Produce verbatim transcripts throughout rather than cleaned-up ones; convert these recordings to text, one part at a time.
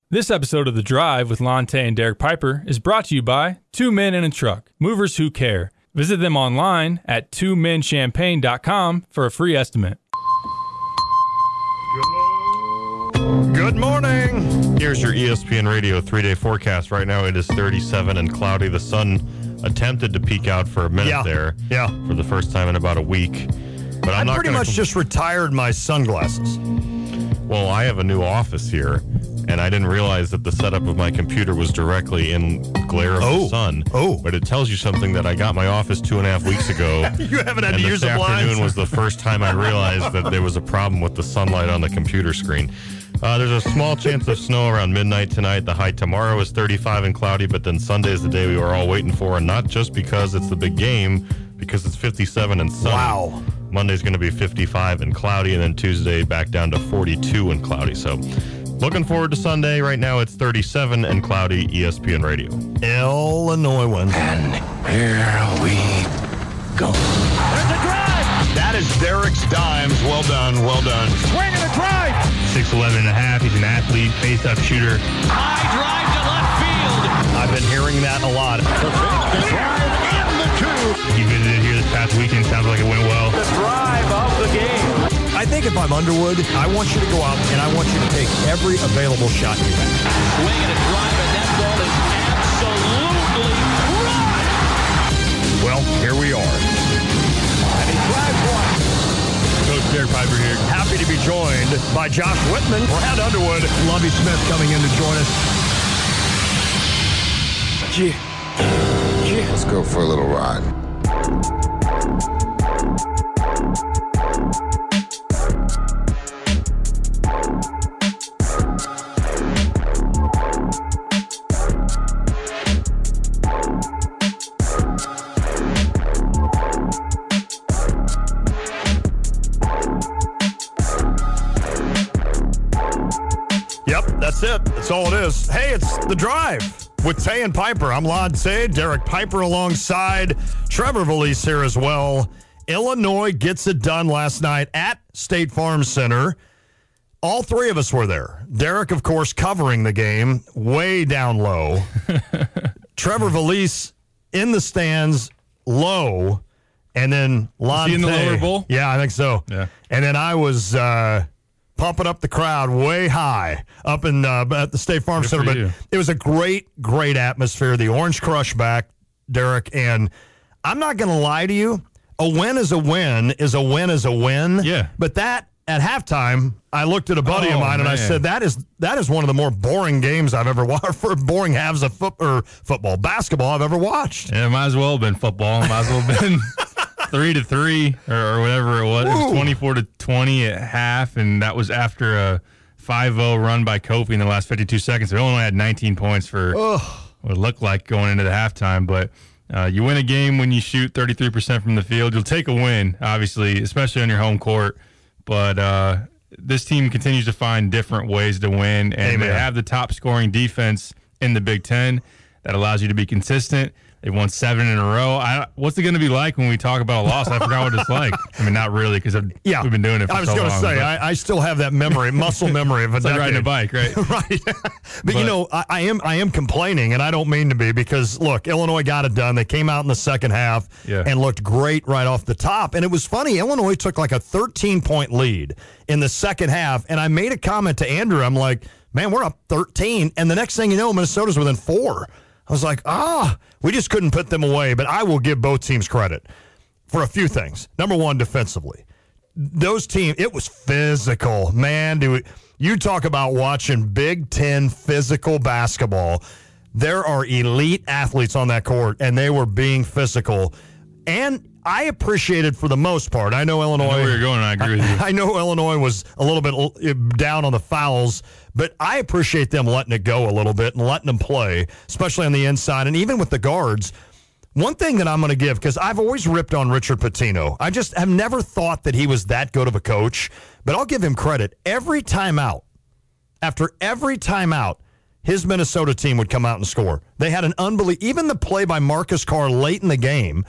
This episode of The Drive with Lante and Derek Piper is brought to you by Two Men in a Truck, movers who care. Visit them online at two men champagne dot com for a free estimate. Good morning. Here's your E S P N Radio three-day forecast. Right now it is thirty-seven and cloudy. The sun attempted to peek out for a minute yeah. there Yeah. for the first time in about a week. But I'm I not pretty gonna much com- just retired my sunglasses. Well, I have a new office here, and I didn't realize that the setup of my computer was directly in glare of Oh. the sun. Oh. But it tells you something that I got my office two and a half weeks ago. You haven't had and to use this the blinds? afternoon was the first time I realized that there was a problem with the sunlight on the computer screen. Uh, there's a small chance of snow around midnight tonight. The high tomorrow is thirty-five and cloudy, but then Sunday is the day we were all waiting for, and not just because it's the big game, because it's fifty-seven and sunny. Wow. Monday's going to be fifty-five and cloudy, and then Tuesday back down to forty-two and cloudy. So looking forward to Sunday. Right now it's thirty-seven and cloudy. E S P N Radio. Illinois wins. And here we go. There's a drive. That is Derek's dimes. Well done, well done. Swing and a drive. six eleven and a half. He's an athlete, face-up shooter. High drive to left field. I've been hearing that a lot. The pitch, the drive, and the two. He visited here this past weekend. Sounds like it went well. The drive of the game. I think if I'm Underwood, I want you to go out and I want you to take every available shot you have. Swing and a drive, and that ball is absolutely right. Well, here we are. And he drives one. Coach Derek Piper here. Happy to be joined by Josh Whitman, Brad Underwood, Lovie Smith coming in to join us. Yeah. Yeah. Let's go for a little ride. Yep, that's it. That's all it is. Hey, it's The Drive with Tay and Piper. I'm Lon Tay, Derek Piper alongside Trevor Valise here as well. Illinois gets it done last night at State Farm Center. All three of us were there. Derek, of course, covering the game way down low. Trevor Valise in the stands low. And then Lon he in the Tay- lower bowl? Yeah, I think so. Yeah. And then I was uh, pumping up the crowd way high up in uh, at the State Farm Good Center. for But you. it was a great, great atmosphere. The Orange Crush back, Derek. And I'm not going to lie to you. A win is a win is a win is a win. Yeah. But that, at halftime, I looked at a buddy Oh, of mine and I man. said, that is that is one of the more boring games I've ever watched, for boring halves of foot, or football, basketball I've ever watched. Yeah, it might as well have been football. It might as well have been three to three or, or whatever it was. It Ooh. was twenty-four to twenty at half, and that was after a five oh run by Kofi in the last fifty-two seconds. They only had nineteen points for what it looked like going into the halftime. But uh, you win a game when you shoot thirty-three percent from the field. You'll take a win, obviously, especially on your home court. But uh, this team continues to find different ways to win, and Amen. they have the top scoring defense in the Big Ten that allows you to be consistent. They won seven in a row. I, what's it going to be like when we talk about a loss? I forgot what it's like. I mean, not really, because Yeah. we've been doing it for I was so going to long. say, but I, I still have that memory, muscle memory of a it's like decade. riding a bike, right? Right. but, But- you know, I, I am I am complaining, and I don't mean to be, because, look, Illinois got it done. They came out in the second half Yeah. and looked great right off the top. And it was funny. Illinois took like a thirteen-point lead in the second half, and I made a comment to Andrew. I'm like, man, we're up thirteen. And the next thing you know, Minnesota's within four. I was like, ah, we just couldn't put them away. But I will give both teams credit for a few things. Number one, defensively. Those teams, it was physical. Man, do you talk about watching Big Ten physical basketball. There are elite athletes on that court, and they were being physical. And I appreciated, for the most part, I know Illinois. I know where you're going, and I agree with you. I know Illinois was a little bit down on the fouls, but I appreciate them letting it go a little bit and letting them play, especially on the inside. And even with the guards, one thing that I'm going to give, because I've always ripped on Richard Pitino. I just have never thought that he was that good of a coach, but I'll give him credit. Every timeout, after every timeout, his Minnesota team would come out and score. They had an unbelievable, even the play by Marcus Carr late in the game,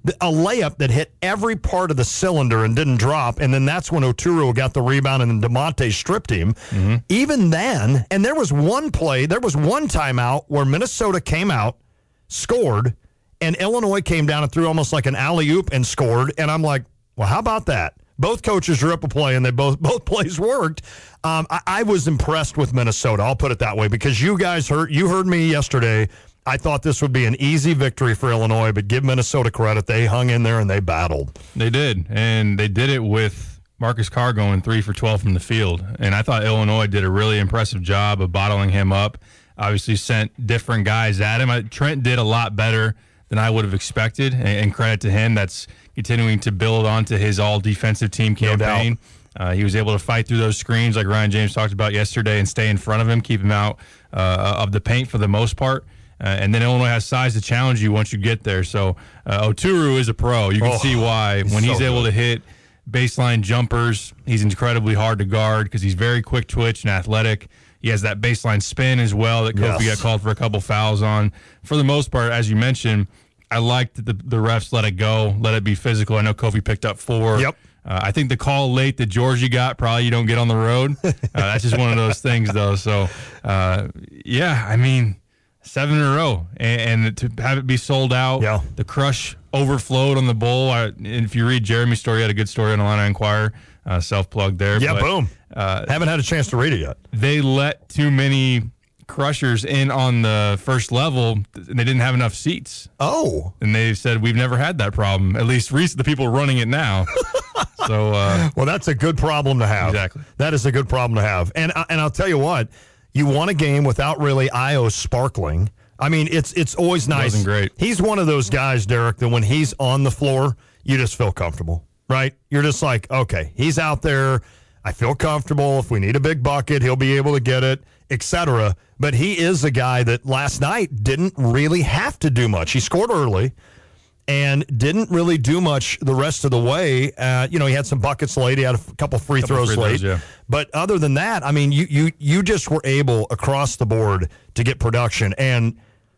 a layup that hit every part of the cylinder and didn't drop, and then that's when Oturu got the rebound and then DeMonte stripped him. Mm-hmm. Even then, and there was one play, there was one timeout where Minnesota came out, scored, and Illinois came down and threw almost like an alley-oop and scored, and I'm like, well, how about that? Both coaches drew up a play, and they both both plays worked. Um, I, I was impressed with Minnesota. I'll put it that way, because you guys heard you heard me yesterday. I thought this would be an easy victory for Illinois, but give Minnesota credit. They hung in there and they battled. They did, and they did it with Marcus Carr going three for twelve from the field. And I thought Illinois did a really impressive job of bottling him up. Obviously sent different guys at him. I, Trent did a lot better than I would have expected, and, and credit to him. That's continuing to build onto his all-defensive team campaign. No uh, he was able to fight through those screens like Ryan James talked about yesterday and stay in front of him, keep him out uh, of the paint for the most part. Uh, and then Illinois has size to challenge you once you get there. So uh, Oturu is a pro. You can oh, see why. When he's so able good. to hit baseline jumpers, he's incredibly hard to guard because he's very quick twitch and athletic. He has that baseline spin as well that Kofi yes. got called for a couple fouls on. For the most part, as you mentioned, I liked that the, the refs let it go, let it be physical. I know Kofi picked up four. Yep. Uh, I think the call late that Georgie got, probably you don't get on the road. Uh, that's just one of those things, though. So, uh, yeah, I mean, seven in a row. And, and to have it be sold out, yeah. the crush overflowed on the bowl. I, and if you read Jeremy's story, he had a good story on Illini Inquirer, uh, self-plug there. Yeah, but, boom. Uh, Haven't had a chance to read it yet. They let too many crushers in on the first level, and they didn't have enough seats. Oh. And they said, we've never had that problem, at least recent, the people running it now. so, uh, Well, that's a good problem to have. Exactly. That is a good problem to have. And, and I'll tell you what, you won a game without really Io sparkling. I mean, it's it's always nice. Wasn't great. He's one of those guys, Derek, that when he's on the floor, you just feel comfortable, right? You're just like, okay, he's out there. I feel comfortable. If we need a big bucket, he'll be able to get it, et cetera. But he is a guy that last night didn't really have to do much. He scored early and didn't really do much the rest of the way. Uh, you know, he had some buckets late. He had a couple free couple throws free late. Throws, yeah. But other than that, I mean, you you you just were able across the board to get production. And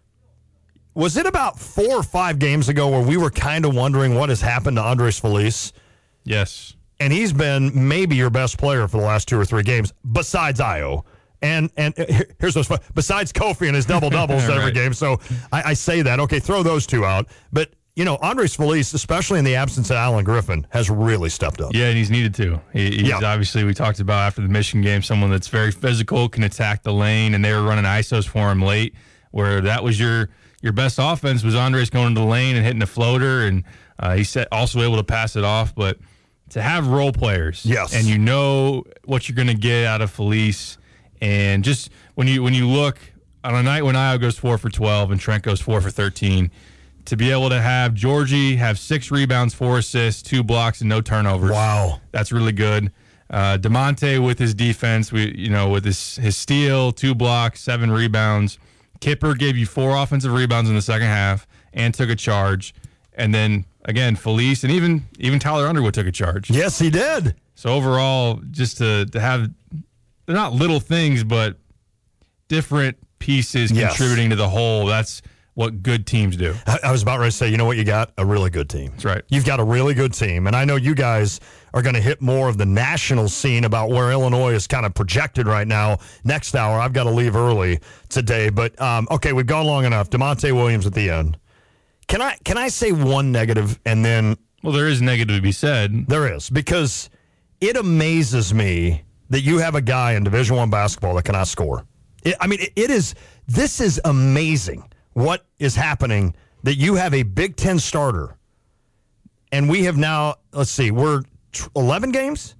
was it about four or five games ago where we were kind of wondering what has happened to Andres Feliz? Yes. And he's been maybe your best player for the last two or three games, besides Io. And and here's what's fun. Besides Kofi and his double-doubles right. every game. So I, I say that. Okay, throw those two out. But, you know, Andres Feliz, especially in the absence of Alan Griffin, has really stepped up. Yeah, and he's needed to. He, he's yeah. obviously, we talked about after the Michigan game, someone that's very physical, can attack the lane, and they were running I S Os for him late, where that was your your best offense was Andres going into the lane and hitting a floater, and uh, he's also able to pass it off. But to have role players, yes. and you know what you're going to get out of Feliz, and just when you when you look on a night when Io goes four for twelve and Trent goes four for thirteen, to be able to have Georgie have six rebounds, four assists, two blocks, and no turnovers. Wow, that's really good. Uh, DeMonte with his defense, we you know with his his steal, two blocks, seven rebounds. Kipper gave you four offensive rebounds in the second half and took a charge, and then again Feliz and even even Tyler Underwood took a charge. Yes, he did. So overall, just to to have they're not little things, but different pieces yes. contributing to the whole. That's what good teams do. I, I was about ready to say, you know what you got? A really good team. That's right. You've got a really good team. And I know you guys are going to hit more of the national scene about where Illinois is kind of projected right now. Next hour, I've got to leave early today. But, um, okay, we've gone long enough. DeMonte Williams at the end. Can I can I say one negative and then... Well, there is negative to be said. There is, because it amazes me that you have a guy in Division I basketball that cannot score. It, I mean, it, it is. This is amazing what is happening, that you have a Big Ten starter, and we have now, let's see, we're eleven games?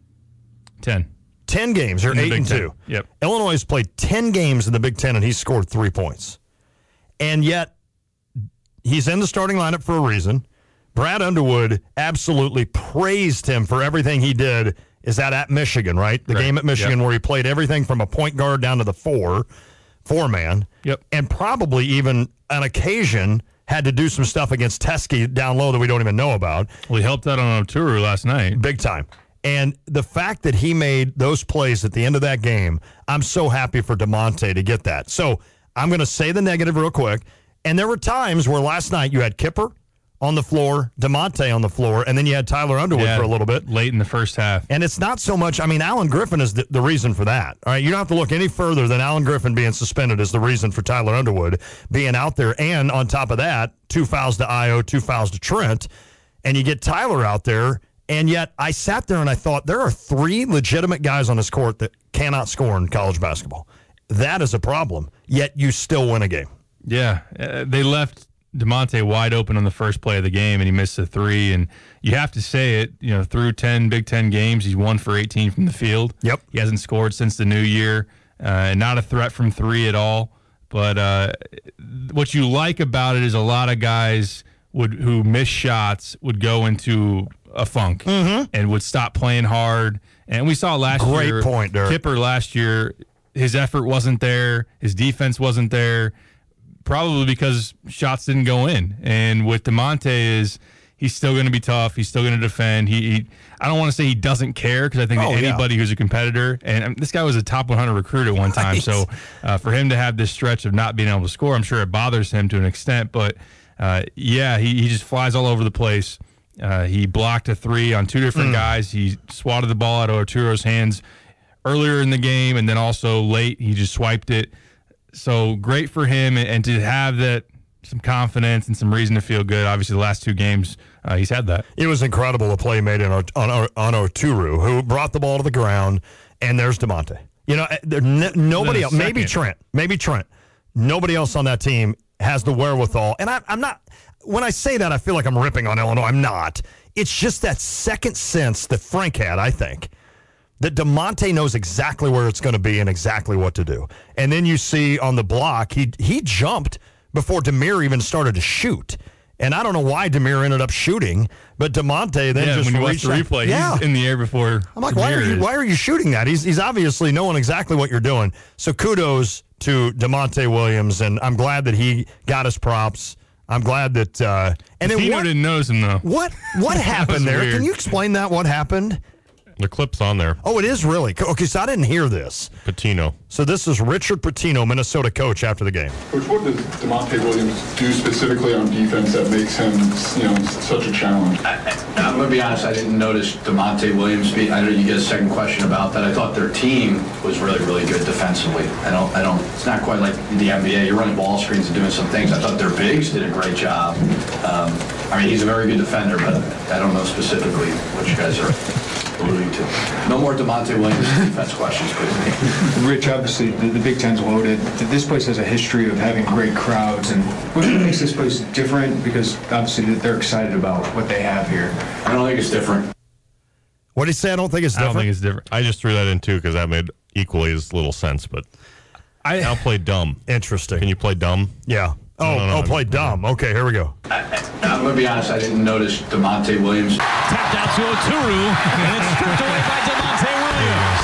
ten. ten games. They're eight and two. Yep. Illinois has played ten games in the Big Ten, and he's scored three points. And yet, he's in the starting lineup for a reason. Brad Underwood absolutely praised him for everything he did. Is that at Michigan, right? The right. game at Michigan yep. where he played everything from a point guard down to the four, four-man. Yep. And probably even on occasion had to do some stuff against Teskey down low that we don't even know about. Well, he helped out on Oturu last night. Big time. And the fact that he made those plays at the end of that game, I'm so happy for DeMonte to get that. So I'm going to say the negative real quick. And there were times where last night you had Kipper, on the floor, DeMonte on the floor, and then you had Tyler Underwood Yeah, for a little bit. late in the first half. And it's not so much, I mean, Alan Griffin is the, the reason for that. All right, you don't have to look any further than Alan Griffin being suspended is the reason for Tyler Underwood being out there. And on top of that, two fouls to Io, two fouls to Trent, and you get Tyler out there. And yet I sat there and I thought there are three legitimate guys on this court that cannot score in college basketball. That is a problem, yet you still win a game. Yeah, uh, they left DeMonte wide open on the first play of the game, and he missed a three. And you have to say it, you know, through ten Big Ten games, he's one for eighteen from the field. Yep. He hasn't scored since the new year, uh, and not a threat from three at all. But uh, what you like about it is a lot of guys would who miss shots would go into a funk mm-hmm. and would stop playing hard. And we saw last Great year. Great point, Derek. Kipper last year, his effort wasn't there. His defense wasn't there. Probably because shots didn't go in. And with DeMonte is he's still going to be tough. He's still going to defend. He, he I don't want to say he doesn't care because I think oh, that anybody yeah. who's a competitor, and um, this guy was a top one hundred recruit at one time. Right. So uh, for him to have this stretch of not being able to score, I'm sure it bothers him to an extent. But uh, yeah, he, he just flies all over the place. Uh, he blocked a three on two different mm. guys. He swatted the ball out of Arturo's hands earlier in the game, and then also late he just swiped it. So great for him, and, and to have that some confidence and some reason to feel good. Obviously, the last two games uh, he's had that. It was incredible the play made in, on, on, on Arturo, who brought the ball to the ground, and there's DeMonte. You know, there, n- nobody else, maybe Trent, maybe Trent. Nobody else on that team has the wherewithal, and I, I'm not. When I say that, I feel like I'm ripping on Illinois. I'm not. It's just that second sense that Frank had, I think, that DeMonte knows exactly where it's going to be and exactly what to do. And then you see on the block, he he jumped before Demir even started to shoot. And I don't know why Demir ended up shooting, but DeMonte then yeah, just when you watch the replay, yeah. he's in the air before I'm like, why are you is. why are you shooting that? He's he's obviously knowing exactly what you're doing. So kudos to DeMonte Williams, and I'm glad that he got his props. I'm glad that uh, and then Tino what, didn't notice him though. What what happened there? Weird. Can you explain that? What happened? The clip's on there. Oh, it is really? Okay, so I didn't hear this. Patino. So this is Richard Pitino, Minnesota coach, after the game. Coach, what does DeMonte Williams do specifically on defense that makes him, you know, such a challenge? I, I, I'm going to be honest, I didn't notice DeMonte Williams. I know you get a second question about that. I thought their team was really, really good defensively. I don't, I don't, it's not quite like the N B A. You're running ball screens and doing some things. I thought their bigs did a great job. Um, I mean, he's a very good defender, but I don't know specifically what you guys are alluding to. No more DeMonte Williams defense questions, please. Rich, obviously, the, the Big Ten's loaded. This place has a history of having great crowds, and what makes this place different? Because obviously they're excited about what they have here. I don't think it's different. What did he say? I don't think it's I different. don't think it's different. I just threw that in too because that made equally as little sense. But I I'll play dumb. Interesting. Can you play dumb? Yeah. Oh, no, no, oh, no, play no. dumb. Okay, here we go. I, I'm going to be honest, I didn't notice DeMonte Williams. Tapped out to Oturu, and it's stripped away by DeMonte Williams.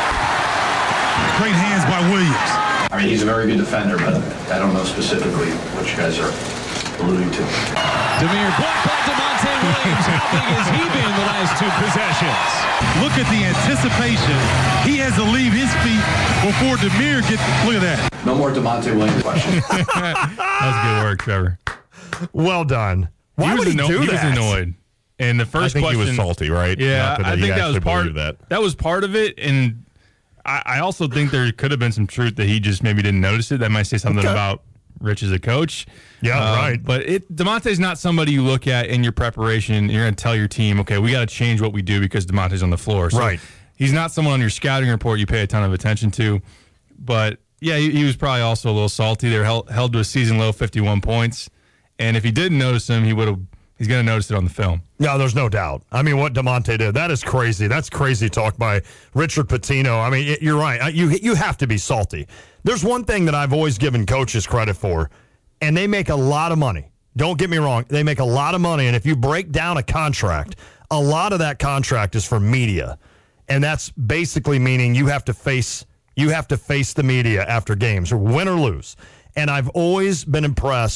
Great hands by Williams. I mean, he's a very good defender, but I don't know specifically what you guys are alluding to. Demir blocked by DeMonte Williams. How big has he been the last two possessions? Look at the anticipation. He has to leave his feet before Demir gets. Look at that. No more DeMonte Williams questions. That was good work, Trevor. Well done. Why he would was he anno- do he that? was annoyed. And the I first think question, he was salty, right? Yeah, Not that I he think that was actually part. believed that. That was part of it, and I, I also think there could have been some truth that he just maybe didn't notice it. That might say something Okay. about Rich as a coach. Yeah, Um, right. But it DeMonte's not somebody you look at in your preparation. And you're going to tell your team, okay, we got to change what we do because DeMonte's on the floor. So Right. He's not someone on your scouting report you pay a ton of attention to. But yeah, he, he was probably also a little salty. They're held, held to a season low fifty-one points, and if he didn't notice him, he would have. He's going to notice it on the film. No, there's no doubt. I mean, what DeMonte did, that is crazy. That's crazy talk by Richard Pitino. I mean, you're right. You you have to be salty. There's one thing that I've always given coaches credit for, and they make a lot of money. Don't get me wrong. They make a lot of money, and if you break down a contract, a lot of that contract is for media, and that's basically meaning you have to face you have to face the media after games, or win or lose. And I've always been impressed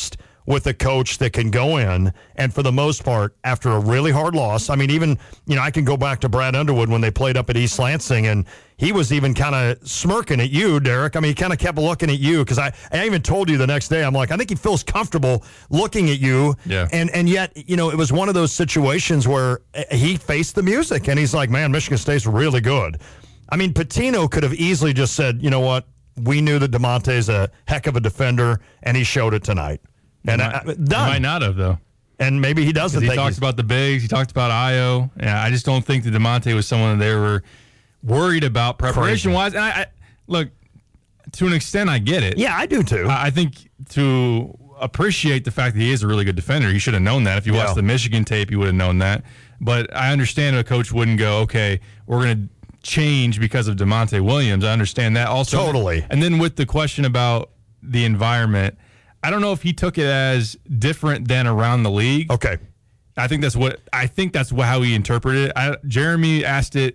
with a coach that can go in and, for the most part, after a really hard loss, I mean, even, you know, I can go back to Brad Underwood when they played up at East Lansing, and he was even kind of smirking at you, Derek. I mean, he kind of kept looking at you because I, I even told you the next day, I'm like, I think he feels comfortable looking at you. Yeah. And, and yet, you know, it was one of those situations where he faced the music, and he's like, man, Michigan State's really good. I mean, Pitino could have easily just said, you know what, we knew that DeMonte's a heck of a defender, and he showed it tonight. And might, I, done. He might not have, though. And maybe he doesn't He think talked he's, about the bigs. He talked about Io. And I just don't think that DeMonte was someone that they were worried about preparation-wise. And I, I look, to an extent, I get it. Yeah, I do, too. I, I think to appreciate the fact that he is a really good defender, he should have known that. If you Yeah. watched the Michigan tape, you would have known that. But I understand a coach wouldn't go, okay, we're going to change because of DeMonte Williams. I understand that also. Totally. And then with the question about the environment, I don't know if he took it as different than around the league. Okay. I think that's what I think that's what, how he interpreted it. I, Jeremy asked it,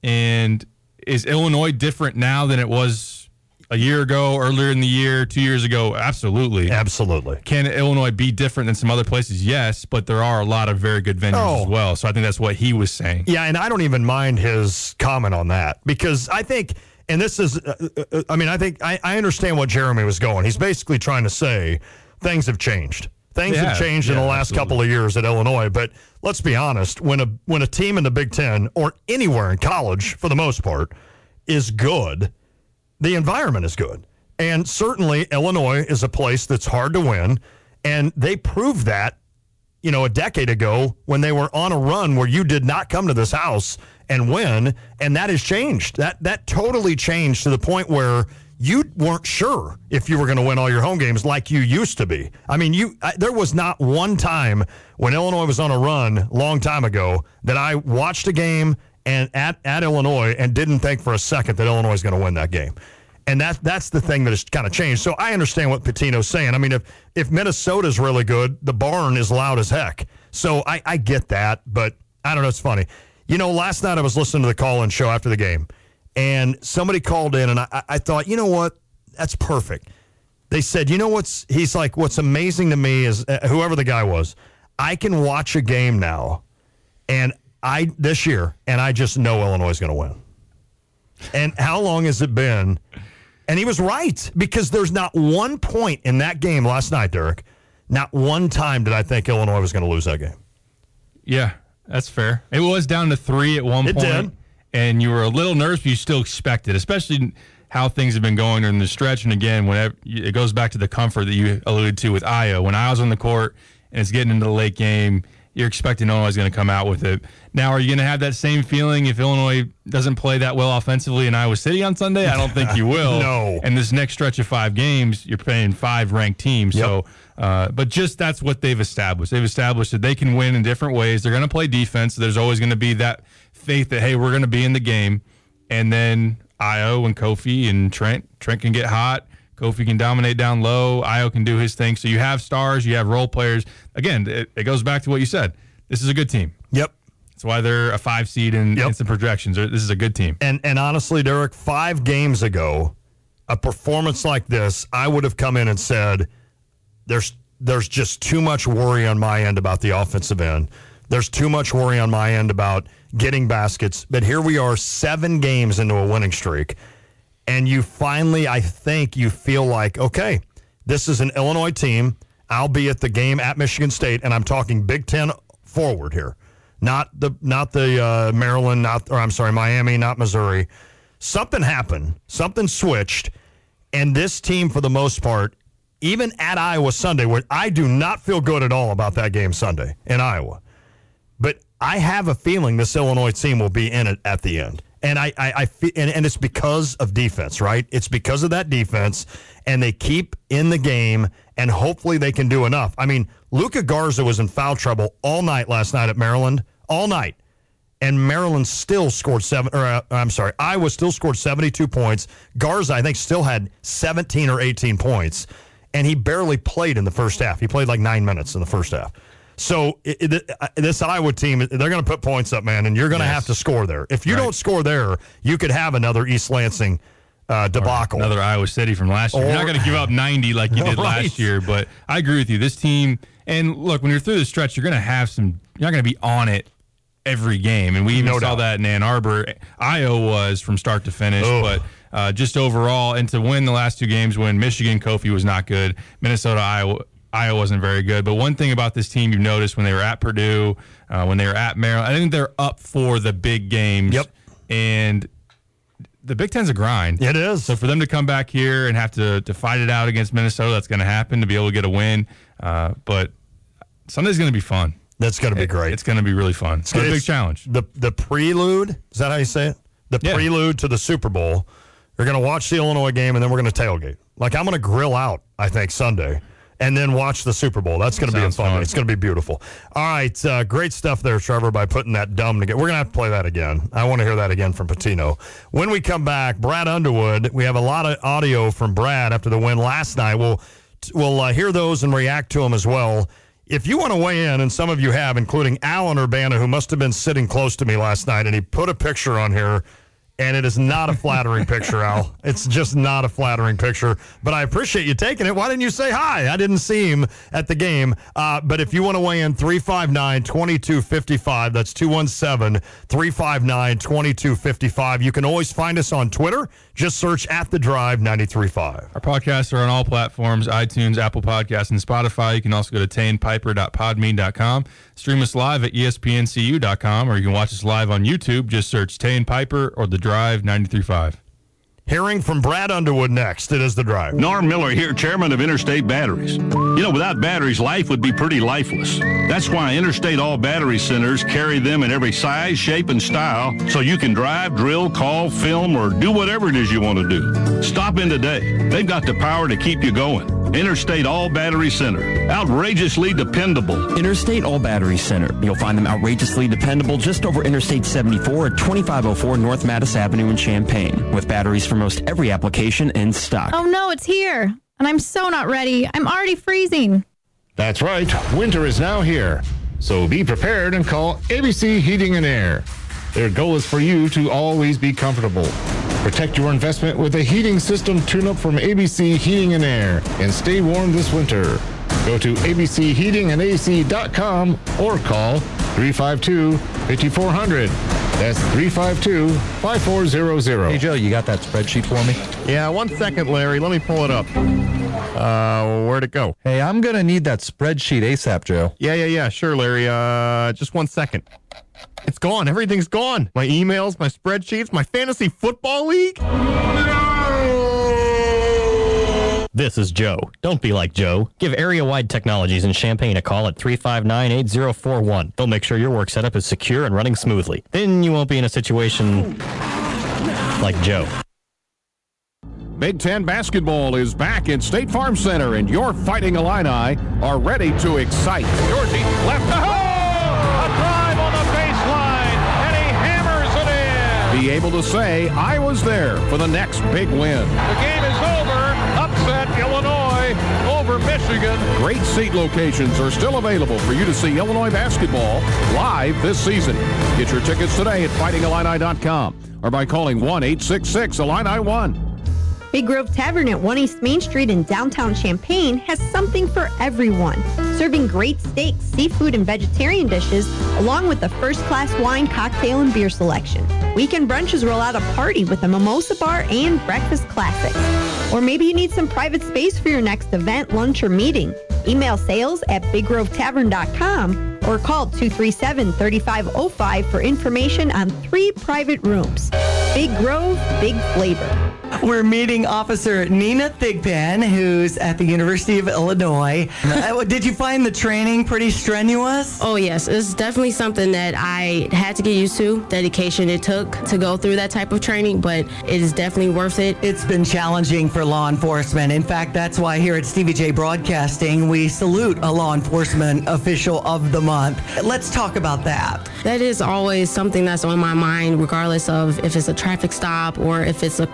and is Illinois different now than it was a year ago, earlier in the year, two years ago? Absolutely. Absolutely. Can Illinois be different than some other places? Yes, but there are a lot of very good venues Oh. as well. So I think that's what he was saying. Yeah, and I don't even mind his comment on that because I think, and this is, uh, uh, I mean, I think I, I understand what Jeremy was going. He's basically trying to say things have changed. Things They have have. changed in Yeah, the last absolutely. couple of years at Illinois. But let's be honest, when a when a team in the Big Ten or anywhere in college, for the most part, is good, the environment is good. And certainly Illinois is a place that's hard to win, and they proved that, you know, a decade ago when they were on a run where you did not come to this house and win, and that has changed. That that totally changed to the point where you weren't sure if you were going to win all your home games like you used to be. I mean, you I, there was not one time when Illinois was on a run long time ago that I watched a game and at, at Illinois and didn't think for a second that Illinois is going to win that game. And that, that's the thing that has kind of changed. So I understand what Pitino's saying. I mean, if, if Minnesota's really good, the barn is loud as heck. So I, I get that, but I don't know. It's funny. You know, last night I was listening to the call-in show after the game, and somebody called in, and I, I thought, you know what? That's perfect. They said, you know what's, he's like, what's amazing to me is, uh, whoever the guy was, I can watch a game now, and I, this year, and I just know Illinois is going to win. And how long has it been? And he was right, because there's not one point in that game last night, Derek, not one time did I think Illinois was going to lose that game. Yeah, that's fair. It was down to three at one It point, did. and you were a little nervous, but you still expected, especially how things have been going in the stretch. And again, whenever it goes back to the comfort that you alluded to with Io. When Io's on the court and it's getting into the late game, you're expecting Illinois is going to come out with it. Now, are you going to have that same feeling if Illinois doesn't play that well offensively in Iowa City on Sunday? I don't think you will. No. And this next stretch of five games, you're playing five ranked teams. Yep. So, uh, but just that's what they've established. They've established that they can win in different ways. They're going to play defense. There's always going to be that faith that, hey, we're going to be in the game. And then Io and Kofi and Trent. Trent can get hot. Kofi can dominate down low. Io can do his thing. So you have stars, you have role players. Again, it, it goes back to what you said. This is a good team. Yep. That's why they're a five seed in, Yep. in some projections. This is a good team. And and honestly, Derek, five games ago, a performance like this, I would have come in and said, there's there's just too much worry on my end about the offensive end. There's too much worry on my end about getting baskets. But here we are, seven games into a winning streak. And you finally, I think, you feel like, okay, this is an Illinois team. I'll be at the game at Michigan State, and I'm talking Big Ten forward here. Not the not the uh, Maryland, not or I'm sorry, Miami, not Missouri. Something happened. Something switched. And this team, for the most part, even at Iowa Sunday, where I do not feel good at all about that game Sunday in Iowa. But I have a feeling this Illinois team will be in it at the end. And I, I, I feel, and, and it's because of defense, right? It's because of that defense, and they keep in the game, and hopefully they can do enough. I mean, Luka Garza was in foul trouble all night last night at Maryland, all night, and Maryland still scored seven. Or uh, I'm sorry, Iowa still scored seventy-two points. Garza, I think, still had seventeen or eighteen points, and he barely played in the first half. He played like nine minutes in the first half. So it, it, this Iowa team, they're going to put points up, man, and you're going to Yes. have to score there. If you Right. don't score there, you could have another East Lansing uh, debacle. Or another Iowa City from last year. Or, you're not going to give up ninety like you did right. last year, but I agree with you. This team, and look, when you're through the stretch, you're going to have some, you're not going to be on it every game. And we even no saw doubt. that in Ann Arbor. Iowa was from start to finish, oh. but uh, just overall, and to win the last two games when Michigan, Kofi was not good. Minnesota, Iowa, Iowa wasn't very good. But one thing about this team you've noticed when they were at Purdue, uh, when they were at Maryland, I think they're up for the big games. Yep. And the Big Ten's a grind. It is. So for them to come back here and have to, to fight it out against Minnesota, that's going to happen, to be able to get a win. Uh, but Sunday's going to be fun. That's going to be it, great. It's going to be really fun. It's, it's a big challenge. The the prelude, is that how you say it? The yeah. prelude to the Super Bowl. You're going to watch the Illinois game, and then we're going to tailgate. Like, I'm going to grill out, I think, Sunday, and then watch the Super Bowl. That's going to be a fun. fun. It's going to be beautiful. All right, uh, great stuff there, Trevor, by putting that dumb together. We're going to have to play that again. I want to hear that again from Patino. When we come back, Brad Underwood, we have a lot of audio from Brad after the win last night. We'll, we'll uh, hear those and react to them as well. If you want to weigh in, and some of you have, including Alan Urbana, who must have been sitting close to me last night, and he put a picture on here, and it is not a flattering picture, Al. It's just not a flattering picture. But I appreciate you taking it. Why didn't you say hi? I didn't see him at the game. Uh, but if you want to weigh in, three five nine, two two five five. That's two one seven, three five nine, two two five five. You can always find us on Twitter. Just search at The Drive ninety-three point five. Our podcasts are on all platforms, iTunes, Apple Podcasts, and Spotify. You can also go to tane piper dot podbean dot com. Stream us live at E S P N C U dot com, or you can watch us live on YouTube. Just search Tane Piper or The Drive ninety-three point five. Hearing from Brad Underwood next. It is The Drive. Norm Miller here, chairman of Interstate Batteries. You know, without batteries, life would be pretty lifeless. That's why Interstate All Battery Centers carry them in every size, shape, and style, so you can drive, drill, call, film, or do whatever it is you want to do. Stop in today. They've got the power to keep you going. Interstate All Battery Center. Outrageously dependable. Interstate All Battery Center. You'll find them outrageously dependable just over Interstate seventy-four at twenty-five oh four North Mattis Avenue in Champaign, with batteries for most every application in stock. Oh no, it's here. And I'm so not ready. I'm already freezing. That's right. Winter is now here. So be prepared and call A B C Heating and Air. Their goal is for you to always be comfortable. Protect your investment with a heating system tune-up from A B C Heating and Air and stay warm this winter. Go to A B C heating and A C dot com or call three five two, five four zero zero. That's three five two, five four zero zero. Hey, Joe, you got that spreadsheet for me? Yeah, one second, Larry. Let me pull it up. Uh, where'd it go? Hey, I'm going to need that spreadsheet ASAP, Joe. Yeah, yeah, yeah. Sure, Larry. Uh, just one second. It's gone. Everything's gone. My emails, my spreadsheets, my fantasy football league. This is Joe. Don't be like Joe. Give Area Wide Technologies in Champaign a call at three five nine, eight zero four one. They'll make sure your work setup is secure and running smoothly. Then you won't be in a situation like Joe. Big Ten basketball is back in State Farm Center, and your Fighting Illini are ready to excite. Georgie left. Oh! A drive on the baseline, and he hammers it in. Be able to say, I was there for the next big win. The game is over. Upset Illinois over Michigan. Great seat locations are still available for you to see Illinois basketball live this season. Get your tickets today at fighting illini dot com or by calling one eight six six Illini one. Big Grove Tavern at one East Main Street in downtown Champaign has something for everyone. Serving great steaks, seafood, and vegetarian dishes, along with a first-class wine, cocktail, and beer selection. Weekend brunches roll out a party with a mimosa bar and breakfast classics. Or maybe you need some private space for your next event, lunch, or meeting. Email sales at big grove tavern dot com or call two three seven, three five zero five for information on three private rooms. Big Grove, big flavor. We're meeting Officer Nina Thigpen, who's at the University of Illinois. uh, did you find the training pretty strenuous? Oh, yes. It's definitely something that I had to get used to, dedication it took to go through that type of training, but it is definitely worth it. It's been challenging for law enforcement. In fact, that's why here at Stevie J Broadcasting, we salute a law enforcement official of the month. Let's talk about that. That is always something that's on my mind, regardless of if it's a traffic stop or if it's a call to serve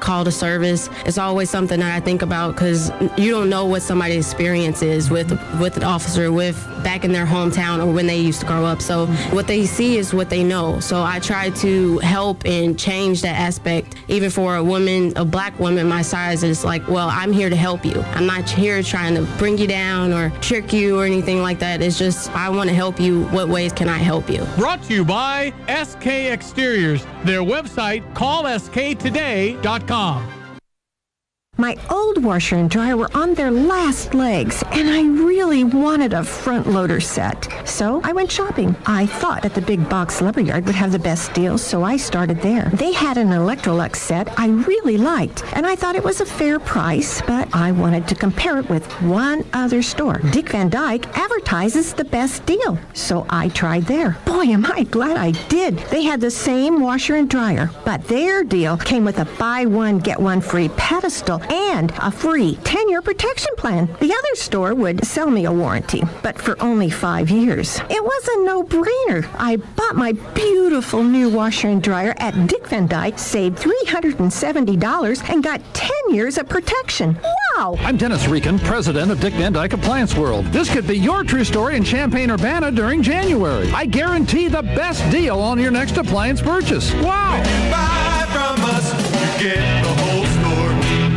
service. It's always something that I think about because you don't know what somebody's experience is with with an officer, with back in their hometown or when they used to grow up. So what they see is what they know. So I try to help and change that aspect. Even for a woman, a black woman my size, is like, well, I'm here to help you. I'm not here trying to bring you down or trick you or anything like that. It's just I want to help you. What ways can I help you? Brought to you by S K Exteriors. Their website, call S K today dot com. My old washer and dryer were on their last legs, and I really wanted a front loader set. So I went shopping. I thought that the big box lumberyard would have the best deals, so I started there. They had an Electrolux set I really liked, and I thought it was a fair price, but I wanted to compare it with one other store. Dick Van Dyke advertises the best deal, so I tried there. Boy, am I glad I did. They had the same washer and dryer, but their deal came with a buy one, get one free pedestal and a free ten-year protection plan. The other store would sell me a warranty, but for only five years. It was a no-brainer. I bought my beautiful new washer and dryer at Dick Van Dyke, saved three hundred seventy dollars, and got ten years of protection. Wow! I'm Dennis Reekin, president of Dick Van Dyke Appliance World. This could be your true story in Champaign-Urbana during January. I guarantee the best deal on your next appliance purchase. Wow! When you buy from us, you get the whole store.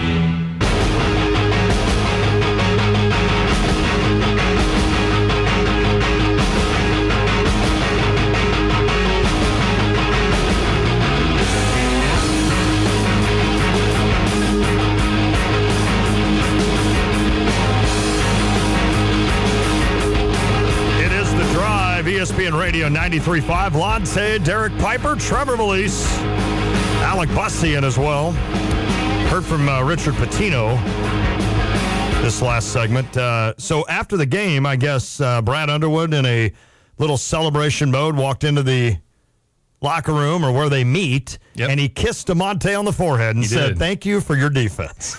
E S P N Radio ninety-three point five. Lonte, Derek Piper, Trevor Valise, Alec Bustian as well. Heard from uh, Richard Pitino this last segment. Uh, so after the game, I guess uh, Brad Underwood, in a little celebration mode, walked into the locker room or where they meet, yep. and he kissed DeMonte on the forehead and he said, did. "Thank you for your defense."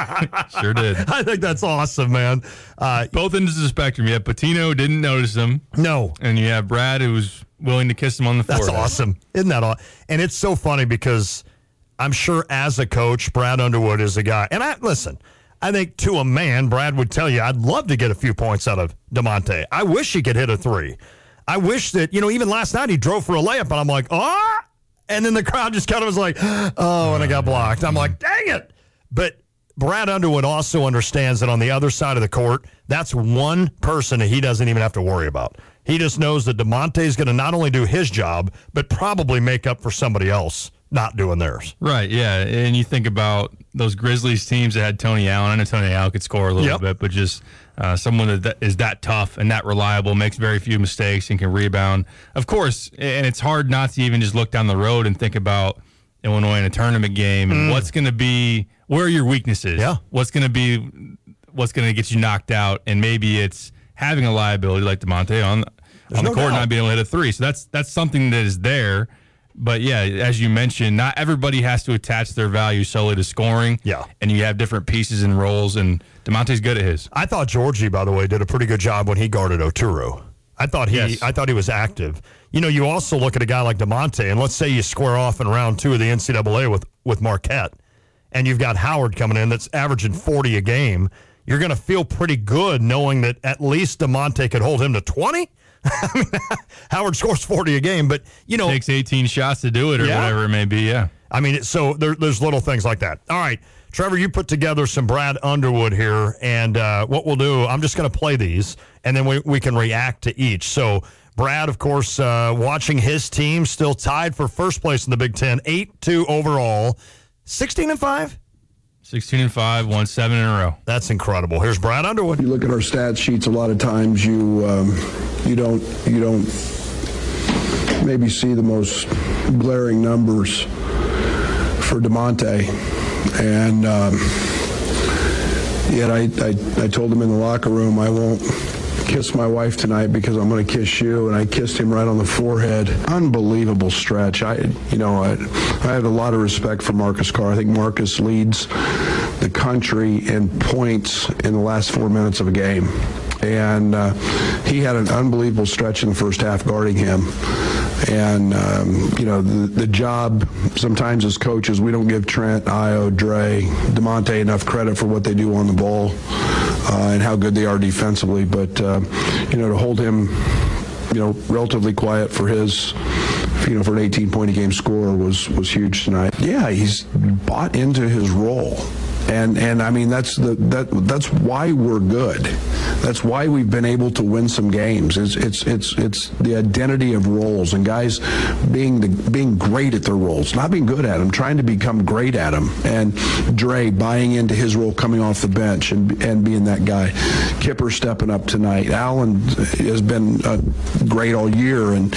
Sure did. I think that's awesome, man. Uh, Both ends of the spectrum. You have Patino didn't notice him. No. And you have Brad who was willing to kiss him on the forehead. That's awesome. Isn't that awesome? And it's so funny because I'm sure as a coach, Brad Underwood is a guy. And I listen, I think to a man, Brad would tell you, I'd love to get a few points out of DeMonte. I wish he could hit a three. I wish that, you know, even last night he drove for a layup, and I'm like, oh, and then the crowd just kind of was like, oh, and I got blocked. I'm like, dang it. But Brad Underwood also understands that on the other side of the court, that's one person that he doesn't even have to worry about. He just knows that DeMonte is going to not only do his job, but probably make up for somebody else not doing theirs. Right, yeah. And you think about those Grizzlies teams that had Tony Allen. I know Tony Allen could score a little yep. bit, but just uh, someone that is that tough and that reliable, makes very few mistakes and can rebound. Of course, and it's hard not to even just look down the road and think about Illinois in a tournament game and mm. what's going to be, where are your weaknesses? Yeah. What's going to be, what's going to get you knocked out? And maybe it's having a liability like DeMonte on, on the no court, doubt. not being able to hit a three. So that's that's something that is there. But, yeah, as you mentioned, not everybody has to attach their value solely to scoring. Yeah. And you have different pieces and roles, and DeMonte's good at his. I thought Georgie, by the way, did a pretty good job when he guarded Oturu. I thought he yes. I thought he was active. You know, you also look at a guy like DeMonte, and let's say you square off in round two of the N C double A with, with Marquette, and you've got Howard coming in that's averaging forty a game. You're going to feel pretty good knowing that at least DeMonte could hold him to twenty. I mean, Howard scores forty a game, but, you know. Takes eighteen shots to do it or yeah. whatever it may be, yeah. I mean, so there, there's little things like that. All right, Trevor, you put together some Brad Underwood here, and uh, what we'll do, I'm just going to play these, and then we, we can react to each. So, Brad, of course, uh, watching his team still tied for first place in the Big Ten, eight two overall, sixteen and five? sixteen and five, won seven in a row. That's incredible. Here's Brad Underwood. You look at our stat sheets. A lot of times, you um, you don't you don't maybe see the most glaring numbers for DeMonte, and um, yet I, I I told him in the locker room, I won't kiss my wife tonight because I'm going to kiss you, and I kissed him right on the forehead. Unbelievable stretch. I, you know, I, I have a lot of respect for Marcus Carr. I think Marcus leads the country in points in the last four minutes of a game, and uh, he had an unbelievable stretch in the first half guarding him. And, um, you know, the, the job sometimes as coaches, we don't give Trent, Ayo, Dre, DeMonte enough credit for what they do on the ball uh, and how good they are defensively. But, uh, you know, to hold him, you know, relatively quiet for his, you know, for an eighteen-point-a-game score was, was huge tonight. Yeah, he's bought into his role. And and I mean that's the that that's why we're good. That's why we've been able to win some games. It's it's it's it's the identity of roles and guys being the being great at their roles, not being good at them, trying to become great at them. And Dre buying into his role, coming off the bench and and being that guy. Kipper stepping up tonight. Allen has been uh, great all year, and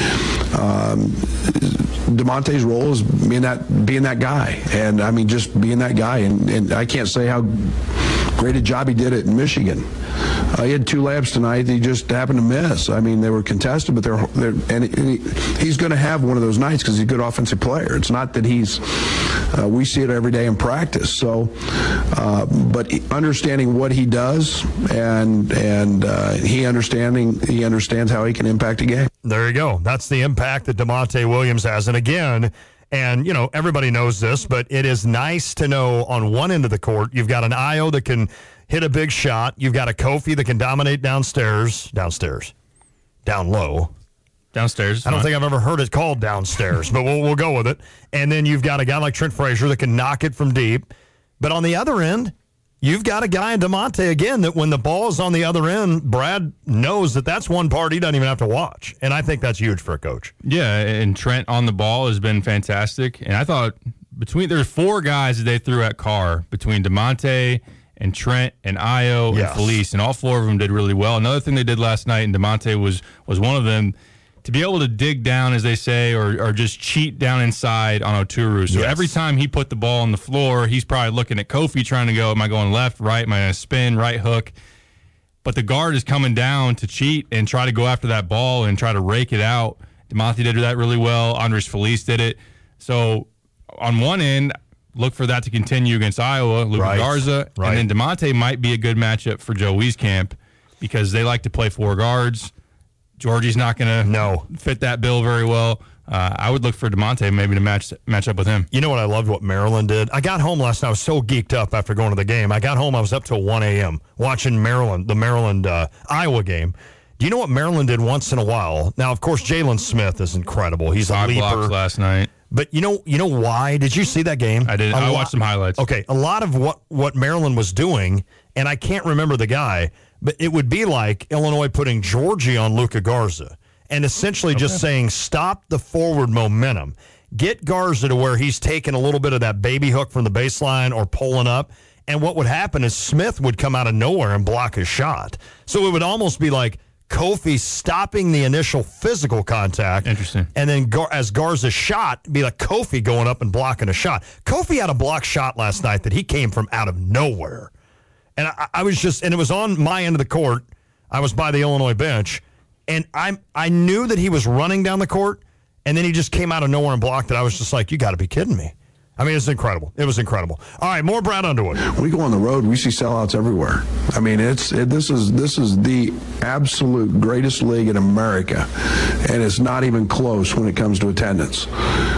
um, DeMonte's role is being that being that guy. And I mean just being that guy. And, and I can't. Can't say how great a job he did it in Michigan. Uh, he had two layups tonight that he just happened to miss. I mean, they were contested, but they're, they're and he, he's going to have one of those nights because he's a good offensive player. It's not that he's. Uh, we see it every day in practice. So, uh, but understanding what he does and and uh, he understanding he understands how he can impact a game. There you go. That's the impact that DeMonte Williams has, and again. And, you know, everybody knows this, but it is nice to know on one end of the court, you've got an Ayo that can hit a big shot. You've got a Kofi that can dominate downstairs. Downstairs. Down low. Downstairs. I don't fine. think I've ever heard it called downstairs, but we'll, we'll go with it. And then you've got a guy like Trent Frazier that can knock it from deep. But on the other end, you've got a guy in DeMonte, again, that when the ball is on the other end, Brad knows that that's one part he doesn't even have to watch. And I think that's huge for a coach. Yeah, and Trent on the ball has been fantastic. And I thought between there's four guys that they threw at Carr, between DeMonte and Trent and Ayo Yes. and Felice, and all four of them did really well. Another thing they did last night, and DeMonte was was one of them, to be able to dig down, as they say, or or just cheat down inside on Oturu. So Yes. every time he put the ball on the floor, he's probably looking at Kofi trying to go, am I going left, right, am I going to spin, right hook? But the guard is coming down to cheat and try to go after that ball and try to rake it out. DeMonte did that really well. Andres Felice did it. So on one end, look for that to continue against Iowa, Luka Right. Garza. Right. And then DeMonte might be a good matchup for Joe Wieskamp because they like to play four guards. Georgie's not going to no. fit that bill very well. Uh, I would look for DeMonte maybe to match match up with him. You know what I loved what Maryland did? I got home last night. I was so geeked up after going to the game. I got home. I was up till one a.m. watching Maryland, the Maryland uh, Iowa game. Do you know what Maryland did once in a while? Now, of course, Jalen Smith is incredible. He's Five a leaper. blocks last night. But you know, you know why? Did you see that game? I did. A I lot- watched some highlights. Okay, a lot of what what Maryland was doing, and I can't remember the guy, but it would be like Illinois putting Georgie on Luka Garza and essentially just saying, stop the forward momentum. Get Garza to where he's taking a little bit of that baby hook from the baseline or pulling up. And what would happen is Smith would come out of nowhere and block his shot. So it would almost be like Kofi stopping the initial physical contact. Interesting. And then Gar- as Garza shot, be like Kofi going up and blocking a shot. Kofi had a block shot last night that he came from out of nowhere. And I, I was just, and it was on my end of the court. I was by the Illinois bench. And I I knew that he was running down the court, and then he just came out of nowhere and blocked it. I was just like, you got to be kidding me. I mean, it's incredible. It was incredible. All right, more Brad Underwood. We go on the road, we see sellouts everywhere. I mean, it's it, this is this is the absolute greatest league in America, and it's not even close when it comes to attendance.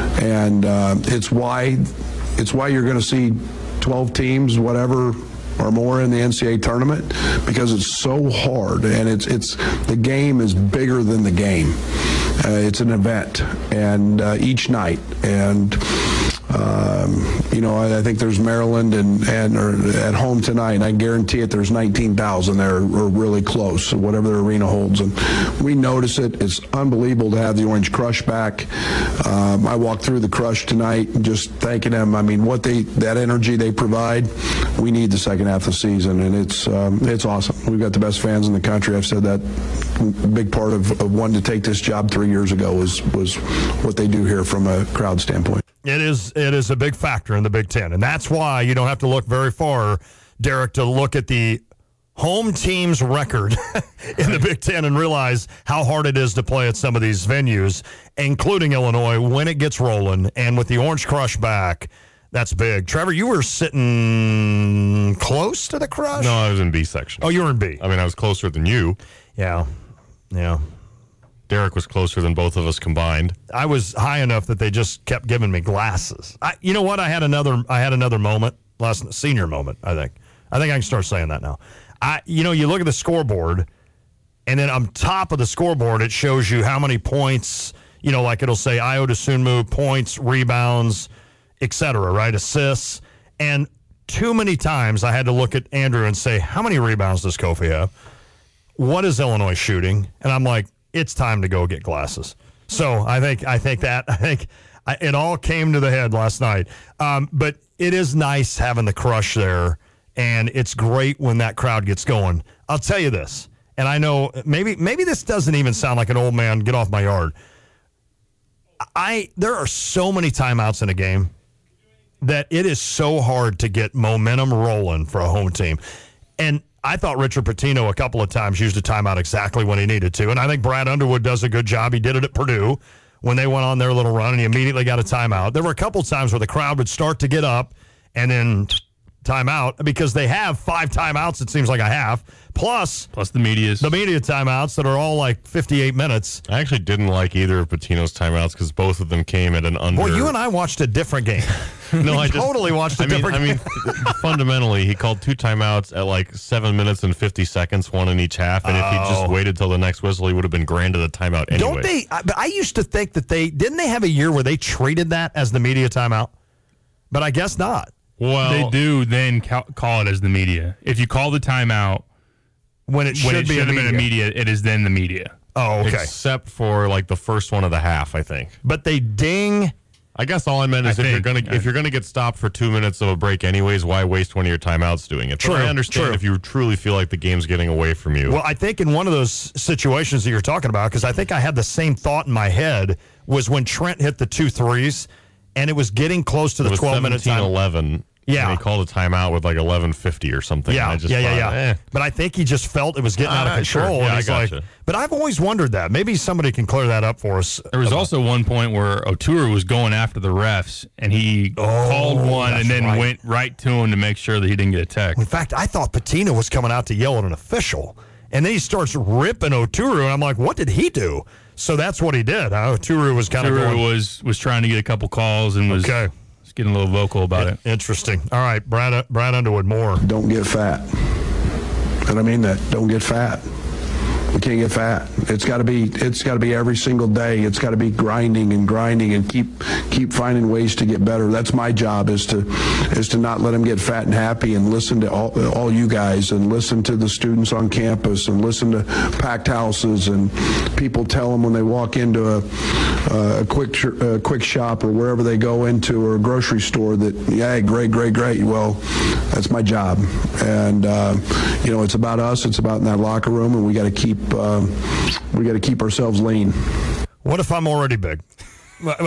And uh, it's why it's why you're going to see twelve teams, whatever, or more in the N C double A tournament, because it's so hard, and it's it's the game is bigger than the game. Uh, it's an event, and uh, each night, and um, you know, I, I think there's Maryland and and or at home tonight, and I guarantee it. There's nineteen thousand there, or really close, whatever the arena holds, and we notice it. It's unbelievable to have the Orange Crush back. Um, I walked through the Crush tonight, and just thanking them. I mean, what they that energy they provide, we need the second half of the season, and it's um, it's awesome. We've got the best fans in the country. I've said that. A big part of, of wanting to take this job three years ago was was what they do here from a crowd standpoint. It is it is a big factor in the Big Ten, and that's why you don't have to look very far, Derek, to look at the home team's record in the Big Ten and realize how hard it is to play at some of these venues, including Illinois, when it gets rolling. And with the Orange Crush back, that's big. Trevor, you were sitting close to the Crush? No, I was in B section. Oh, you were in B. I mean, I was closer than you. Yeah, yeah. Derek was closer than both of us combined. I was high enough that they just kept giving me glasses. I, you know what? I had another. I had another moment last senior moment. I think. I think I can start saying that now. I, you know, you look at the scoreboard, and then on top of the scoreboard, it shows you how many points. You know, like it'll say Ayo Dosunmu points, rebounds, et cetera. Right, assists, and too many times I had to look at Andrew and say, how many rebounds does Kofi have? What is Illinois shooting? And I'm like, it's time to go get glasses. So I think I think that I think I, it all came to the head last night. Um, but it is nice having the crush there, and it's great when that crowd gets going. I'll tell you this, and I know maybe maybe this doesn't even sound like an old man, get off my yard. I there are so many timeouts in a game that it is so hard to get momentum rolling for a home team. And I thought Richard Pitino a couple of times used a timeout exactly when he needed to. And I think Brad Underwood does a good job. He did it at Purdue when they went on their little run, and he immediately got a timeout. There were a couple of times where the crowd would start to get up and then timeout because they have five timeouts, it seems like a half, plus plus the media's. The media timeouts that are all like fifty-eight minutes. I actually didn't like either of Pitino's timeouts because both of them came at an under. Well, you and I watched a different game. no, we I just, totally watched a I mean, different I mean, game. fundamentally, he called two timeouts at like seven minutes and fifty seconds, one in each half. And oh. if he just waited till the next whistle, he would have been granted a timeout anyway. Don't they? I, I used to think that they didn't they have a year where they treated that as the media timeout, but I guess not. Well, they do then ca- call it as the media. If you call the timeout when it should, when it be should a have been a media, it is then the media. Oh, okay. Except for like the first one of the half, I think. But they ding. I guess all I meant is I if think, you're gonna I, if you're gonna get stopped for two minutes of a break anyways, why waste one of your timeouts doing it? True. But I understand true. if you truly feel like the game's getting away from you. Well, I think in one of those situations that you're talking about, because I think I had the same thought in my head, was when Trent hit the two threes, and it was getting close to the twelve minute time. eleven Yeah. And he called a timeout with like eleven fifty or something. Yeah, and I just yeah, yeah, thought, yeah. Eh. but I think he just felt it was getting Uh, out of control. sure. Yeah, and I he's like, gotcha. but I've always wondered that. Maybe somebody can clear that up for us. There was about- also one point where Oturu was going after the refs, and he Oh, called one that's and then right. went right to him to make sure that he didn't get a tech. In fact, I thought Patino was coming out to yell at an official, and then he starts ripping Oturu, and I'm like, what did he do? So that's what he did. Huh? Oturu was kind of Oturu going. was was trying to get a couple calls and was Okay. was getting a little vocal about it. Interesting. All right, Brad, Brad Underwood, more. Don't get fat. And I mean that. Don't get fat. We can't get fat. It's got to be. It's got to be every single day. It's got to be grinding and grinding and keep keep finding ways to get better. That's my job is to is to not let them get fat and happy and listen to all, all you guys and listen to the students on campus and listen to packed houses and people tell them when they walk into a a quick sh- a quick shop or wherever they go into or a grocery store that yeah great great great. Well, that's my job, and uh, you know it's about us. It's about in that locker room, and we got to keep. Uh, we got to keep ourselves lean. What if I'm already big? What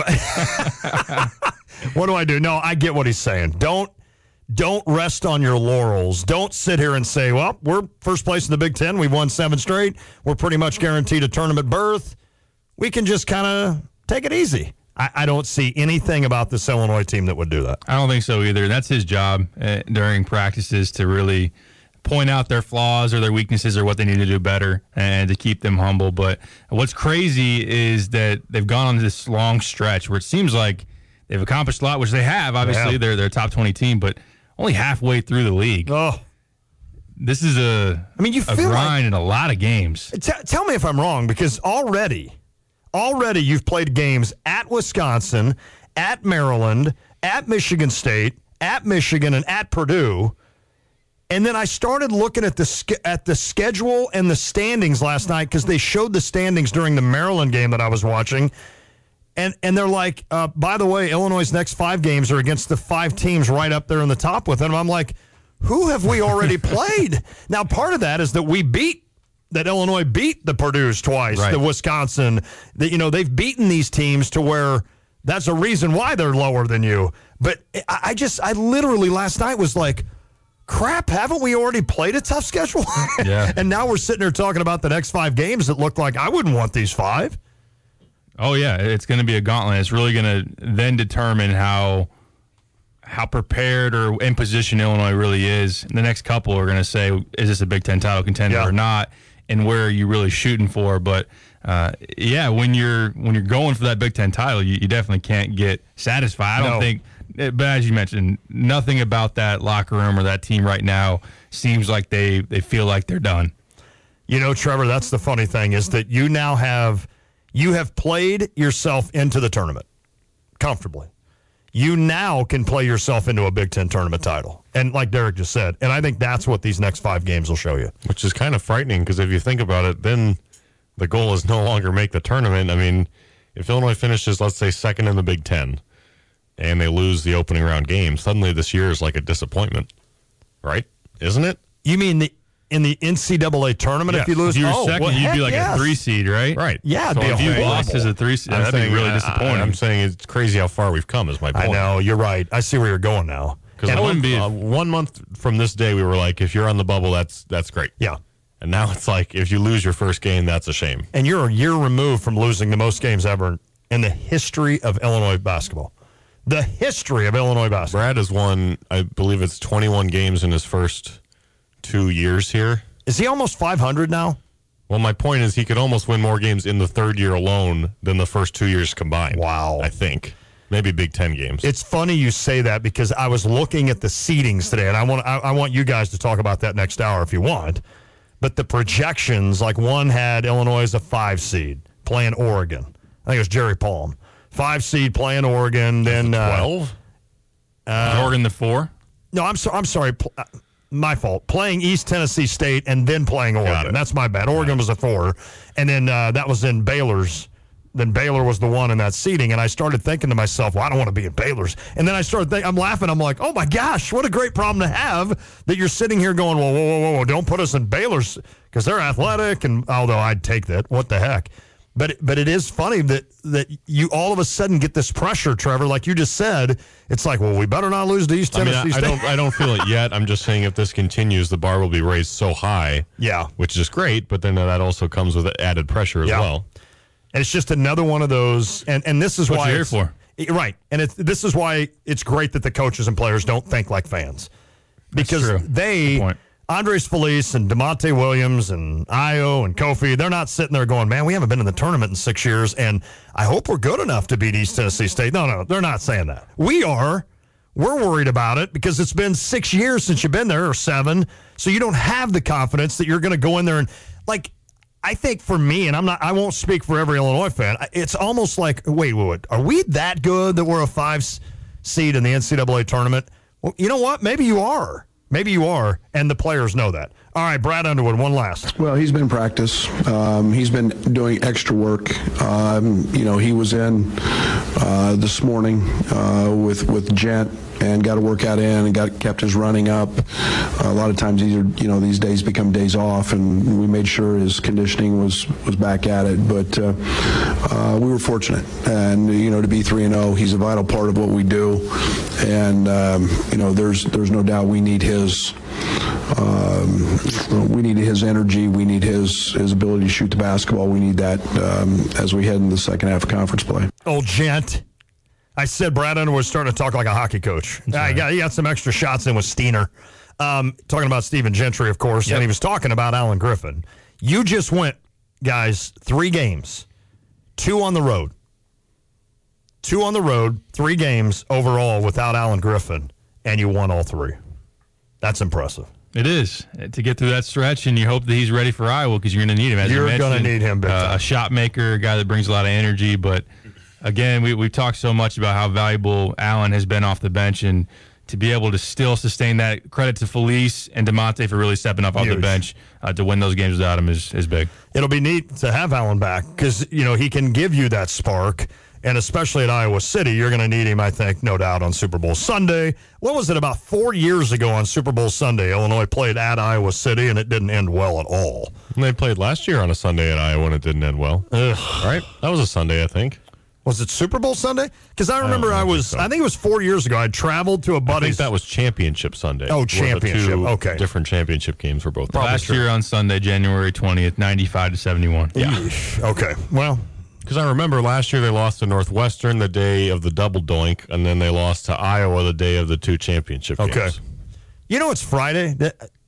do I do? No, I get what he's saying. Don't don't rest on your laurels. Don't sit here and say, well, we're first place in the Big Ten. We've won seven straight. We're pretty much guaranteed a tournament berth. We can just kind of take it easy. I, I don't see anything about this Illinois team that would do that. I don't think so either. That's his job uh, during practices to really point out their flaws or their weaknesses or what they need to do better and to keep them humble. But what's crazy is that they've gone on this long stretch where it seems like they've accomplished a lot, which they have. Obviously, they have. they're they're a top twenty team, but only halfway through the league. Oh, this is a I mean, you a feel grind like, in a lot of games. T- tell me if I'm wrong, because already, already you've played games at Wisconsin, at Maryland, at Michigan State, at Michigan, and at Purdue. And then I started looking at the at the schedule and the standings last night because they showed the standings during the Maryland game that I was watching. And and they're like, uh, by the way, Illinois' next five games are against the five teams right up there in the top with them. I'm like, who have we already played? Now, part of that is that we beat, that Illinois beat the Purdue's twice, right. the Wisconsin. That you know they've beaten these teams to where that's a reason why they're lower than you. But I, I just, I literally last night was like, crap, haven't we already played a tough schedule? Yeah. And now we're sitting here talking about the next five games that look like I wouldn't want these five. Oh, yeah, it's going to be a gauntlet. It's really going to then determine how how prepared or in position Illinois really is. The next couple are going to say, is this a Big Ten title contender Yeah. or not? and where are you really shooting for. But uh, yeah, when you're when you're going for that Big Ten title, you, you definitely can't get satisfied. I don't No. think, but as you mentioned, nothing about that locker room or that team right now seems like they, they feel like they're done. You know, Trevor, that's the funny thing is that you now have you have played yourself into the tournament comfortably. You now can play yourself into a Big Ten tournament title. And like Derek just said, and I think that's what these next five games will show you. Which is kind of frightening because if you think about it, then the goal is no longer make the tournament. I mean, if Illinois finishes, let's say, second in the Big Ten and they lose the opening round game, suddenly this year is like a disappointment, right? Isn't it? You mean the in the N C double A tournament Yes. if you lose? If you were oh, second, well, you'd heck be like yes. a three seed, right? Right. Yeah, it'd So be if you horrible. lost as a three seed, I'm that'd saying, be really I- disappointing. I'm saying it's crazy how far we've come is my point. I know, you're right. I see where you're going now. Because I one, wouldn't be- uh, one month from this day, we were like, if you're on the bubble, that's that's great. Yeah. And now it's like, if you lose your first game, that's a shame. And you're a year removed from losing the most games ever in the history of Illinois basketball. The history of Illinois basketball. Brad has won, I believe it's twenty-one games in his first two years here. Is he almost five hundred now? Well, my point is he could almost win more games in the third year alone than the first two years combined. Wow. I think. Maybe Big Ten games. It's funny you say that because I was looking at the seedings today, and I want I, I want you guys to talk about that next hour if you want. But the projections, like one had Illinois as a five seed playing Oregon. I think it was Jerry Palm. Five seed playing Oregon, then twelve. Uh, uh, Oregon the four. No, I'm sorry. I'm sorry. Pl- uh, my fault. Playing East Tennessee State and then playing Oregon. That's my bad. Oregon was a four, and then uh, that was in Baylor's. Then Baylor was the one in that seating, and I started thinking to myself, well, I don't want to be in Baylor's. And then I started thinking, I'm laughing. I'm like, oh, my gosh, what a great problem to have that you're sitting here going, whoa, whoa, whoa, whoa, whoa, don't put us in Baylor's because they're athletic, and although I'd take that, what the heck. But but it is funny that, that you all of a sudden get this pressure, Trevor, like you just said. It's like, well, we better not lose to East I mean, Tennessee I, I State. don't. I don't feel it yet. I'm just saying if this continues, the bar will be raised so high. Yeah, which is great. But then that also comes with added pressure as Yeah. well. And it's just another one of those, and, and this is What why you're here it's- for. it- right, and it's, this is why it's great that the coaches and players don't think like fans, because true. they, Good point. Andres Felice and DeMonte Williams and Io and Kofi, they're not sitting there going, man, we haven't been in the tournament in six years, and I hope we're good enough to beat East Tennessee State. No, no, they're not saying that. We are. We're worried about it because it's been six years since you've been there, or seven, so you don't have the confidence that you're going to go in there and, like, I think for me, and I'm not, I won't speak for every Illinois fan, it's almost like, wait, wait, wait, are we that good that we're a five seed in the N C double A tournament? Well, you know what? Maybe you are. Maybe you are, and the players know that. All right, Brad Underwood, one last. Well, he's been in practice. Um, he's been doing extra work. Um, you know, he was in uh, this morning uh, with with Gent and got a workout in and got kept his running up. Uh, a lot of times these are, you know, these days become days off, and we made sure his conditioning was was back at it. But uh, uh, we were fortunate, and you know, to be three and zero, he's a vital part of what we do, and um, you know, there's there's no doubt we need his. Um, we need his energy. We need his his ability to shoot the basketball. We need that um, as we head into the second half of conference play. Old Gent. I said Brad Underwood's starting to talk like a hockey coach. Uh, he, got, he got some extra shots in with Steiner. Um, talking about Stephen Gentry, of course, Yep. and he was talking about Alan Griffin. You just went, guys, three games, two on the road. Two on the road, three games overall without Alan Griffin, and you won all three. That's impressive. It is to get through that stretch, and you hope that he's ready for Iowa because you're going to need him. As You're you gonna mentioned, need him big uh, time. a shot maker, a guy that brings a lot of energy. But again, we we've talked so much about how valuable Allen has been off the bench, and to be able to still sustain that. Credit to Felice and DeMonte for really stepping up off the Huge. bench uh, to win those games without him is is big. It'll be neat to have Allen back because, you know, he can give you that spark. And especially at Iowa City, you're going to need him, I think, no doubt, on Super Bowl Sunday. What was it, about four years ago on Super Bowl Sunday, Illinois played at Iowa City, and it didn't end well at all. And they played last year on a Sunday at Iowa, and it didn't end well. Ugh. Right? That was a Sunday, I think. Was it Super Bowl Sunday? Because I remember don't I, think was, so. I think it was four years ago. I traveled to a I think buddy's. that was Championship Sunday. Oh, where the championship. two Okay. Different championship games were both. Probably Last true. year on Sunday, January twentieth, ninety-five to seventy-one. Yeah. Okay. Well, Because I remember last year they lost to Northwestern the day of the double doink, and then they lost to Iowa the day of the two championship games. okay. You know, it's Friday. That-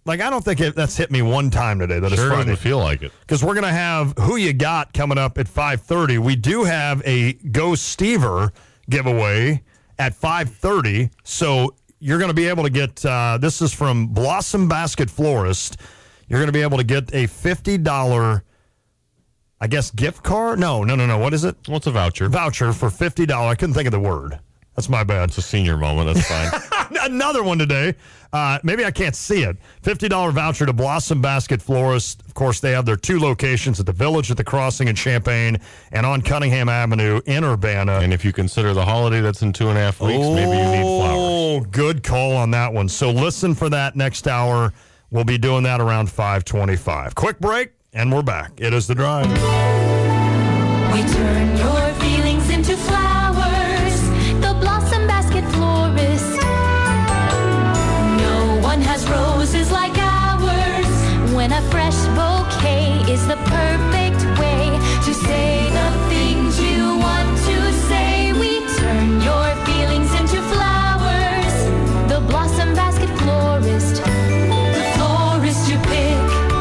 Like, I don't think it, that's hit me one time today that sure it's Friday. Doesn't feel like it. Because we're going to have Who You Got coming up at five thirty. We do have a Go Stever giveaway at five thirty. So you're going to be able to get, uh, this is from Blossom Basket Florist. You're going to be able to get a fifty dollars, I guess, gift card? No, no, no, no. What is it? What's a voucher? Voucher for fifty dollars. I couldn't think of the word. That's my bad. It's a senior moment. That's fine. Another one today. Uh, maybe I can't see it. fifty dollars voucher to Blossom Basket Florist. Of course, they have their two locations at the Village at the Crossing in Champaign and on Cunningham Avenue in Urbana. And if you consider the holiday that's in two and a half weeks, oh, maybe you need flowers. Oh, good call on that one. So listen for that next hour. We'll be doing that around five twenty-five. Quick break, and we're back. It is The Drive. We turn your feelings into flowers. The Blossom Basket Florist. No one has roses like ours. When a fresh bouquet is the perfect way to say the things you want to say. We turn your feelings into flowers. The Blossom Basket Florist. The florist you pick.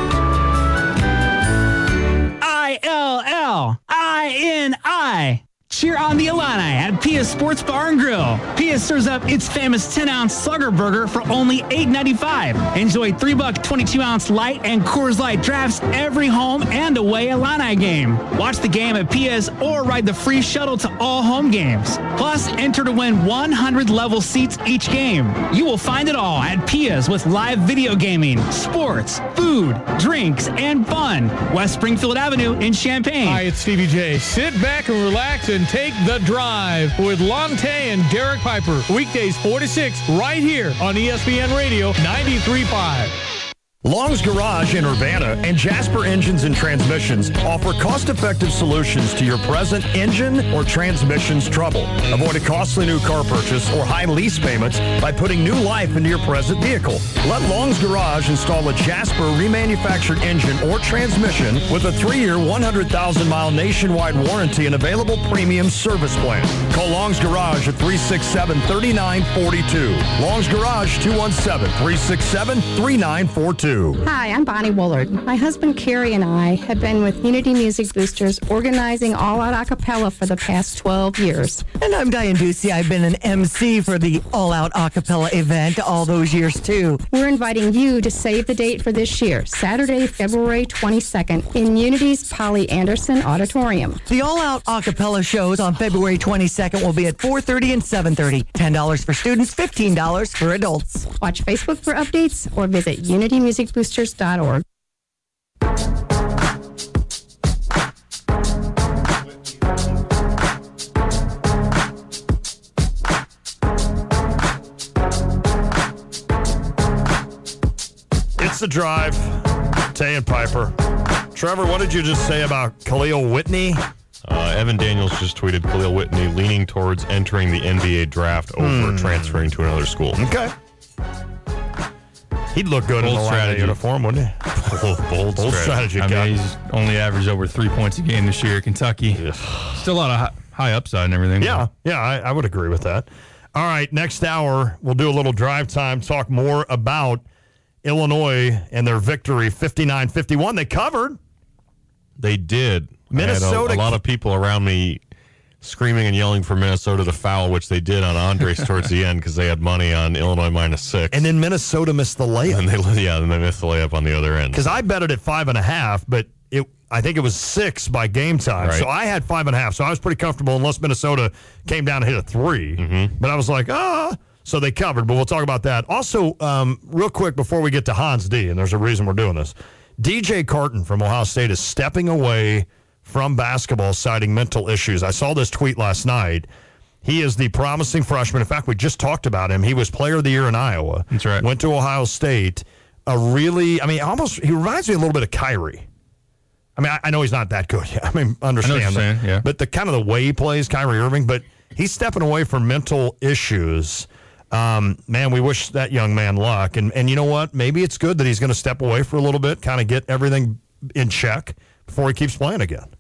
I L L I N I. Cheer on the Illini at Pia's Sports Bar and Grill. Pia serves up its famous ten-ounce Slugger Burger for only eight ninety-five. Enjoy three buck twenty-two ounce light and Coors Light drafts every home and away Illini game. Watch the game at Pia's or ride the free shuttle to all home games. Plus, enter to win one hundred level seats each game. You will find it all at Pia's with live video gaming, sports, food, drinks, and fun. West Springfield Avenue in Champaign. Hi, it's Stevie J. Sit back and relax and take the drive with Lonte and Derek Piper. Weekdays four to six right here on E S P N Radio ninety-three point five. Long's Garage in Urbana and Jasper Engines and Transmissions offer cost-effective solutions to your present engine or transmissions trouble. Avoid a costly new car purchase or high lease payments by putting new life into your present vehicle. Let Long's Garage install a Jasper remanufactured engine or transmission with a three-year, one hundred thousand mile nationwide warranty and available premium service plan. Call Long's Garage at three six seven, three nine four two. Long's Garage, two one seven, three six seven, three nine four two. Hi, I'm Bonnie Woolard. My husband Carrie and I have been with Unity Music Boosters organizing All Out Acapella for the past twelve years. And I'm Diane Ducey. I've been an M C for the All Out Acapella event all those years, too. We're inviting you to save the date for this year, Saturday, February twenty-second, in Unity's Polly Anderson Auditorium. The All Out Acapella shows on February twenty-second will be at four thirty and seven thirty. ten dollars for students, fifteen dollars for adults. Watch Facebook for updates or visit unity music boosters dot org. It's The Drive. Tay and Piper. Trevor, what did you just say about Khalil Whitney? Uh, Evan Daniels just tweeted Khalil Whitney leaning towards entering the N B A draft over Hmm. transferring to another school. Okay. He'd look good in Bold the strategy. uniform, wouldn't he? Bold, bold, Bold strategy. strategy. I Cal. mean, he's only averaged over three points a game this year at Kentucky. Still a lot of high, high upside and everything. Yeah, yeah, I, I would agree with that. All right, next hour, we'll do a little drive time, talk more about Illinois and their victory fifty-nine fifty-one. They covered. They did. Minnesota- I had a, a lot of people around me screaming and yelling for Minnesota to foul, which they did on Andres towards the end because they had money on Illinois minus six. And then Minnesota missed the layup. And they, yeah, then they missed the layup on the other end. Because I bet it at five and a half, but it I think it was six by game time. Right. So I had five and a half. So I was pretty comfortable unless Minnesota came down and hit a three. Mm-hmm. But I was like, ah. So they covered, but we'll talk about that. Also, um, real quick before we get to Hans D, and there's a reason we're doing this, D J Carton from Ohio State is stepping away from basketball, citing mental issues. I saw this tweet last night. He is the promising freshman. In fact, we just talked about him. He was player of the year in Iowa. That's right. Went to Ohio State. A really, I mean, almost, he reminds me a little bit of Kyrie. I mean, I, I know he's not that good. I mean, understand I know what you're that. saying, yeah. But the kind of the way he plays, Kyrie Irving, but he's stepping away from mental issues. Um, man, we wish that young man luck. And, and you know what? Maybe it's good that he's going to step away for a little bit, kind of get everything in check before he keeps playing again.